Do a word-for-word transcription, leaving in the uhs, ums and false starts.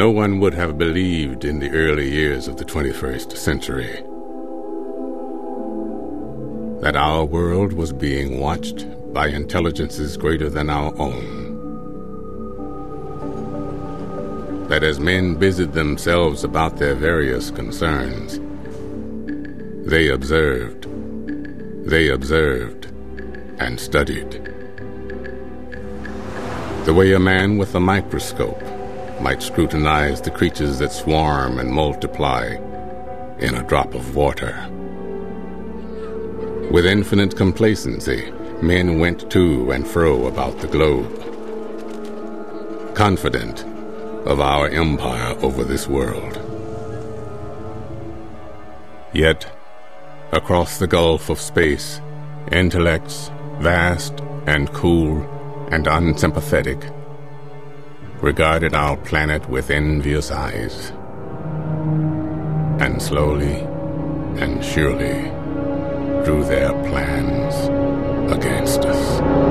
No one would have believed in the early years of the twenty-first century that our world was being watched by intelligences greater than our own. That as men busied themselves about their various concerns, they observed, they observed, and studied. The way a man with a microscope might scrutinize the creatures that swarm and multiply in a drop of water. With infinite complacency, men went to and fro about the globe, confident of our empire over this world. Yet, across the gulf of space, intellects vast and cool and unsympathetic regarded our planet with envious eyes, and slowly and surely drew their plans against us.